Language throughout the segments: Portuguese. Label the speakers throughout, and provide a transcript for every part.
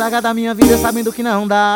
Speaker 1: largar da minha vida sabendo que não dá.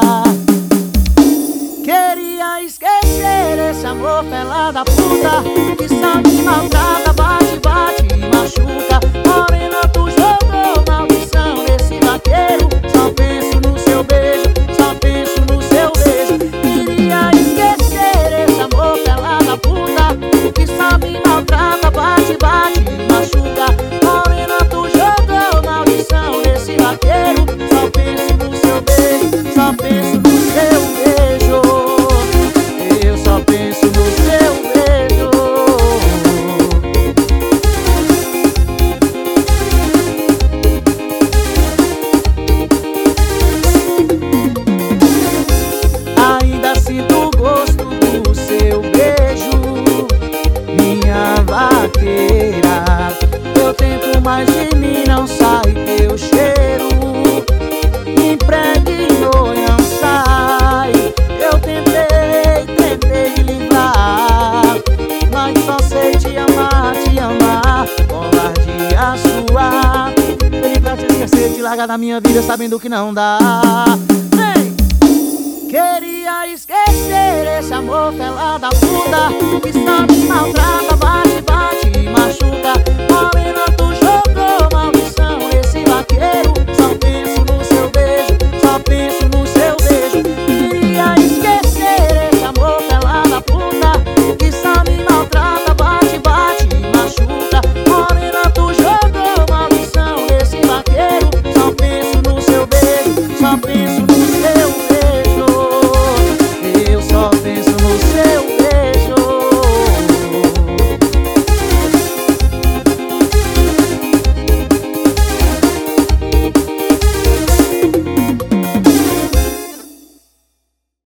Speaker 1: Queria esquecer esse amor fela da puta que só me maltrata, bate, bate e machuca. Morena, tu jogou maldição nesse vaqueiro. Só penso no seu beijo, só penso no seu beijo. Queria esquecer esse amor fela da puta que só me maltrata, bate, bate e machuca. Morena, tu jogou maldição nesse vaqueiro. Só penso no seu beijo, só penso no seu beijo. Eu só penso no seu beijo. Ainda sinto o gosto do seu beijo, minha vaqueira. Eu tento, mas de mim não sai teu cheiro. Me impregnou e não sai. Eu tentei livrar, mas só sei te amar, covardia sua. Pedi pra te esquecer, te largar da minha vida sabendo que não dá. Vem! Queria esquecer esse amor fela da puta que só me maltrata, bate, bate e machuca.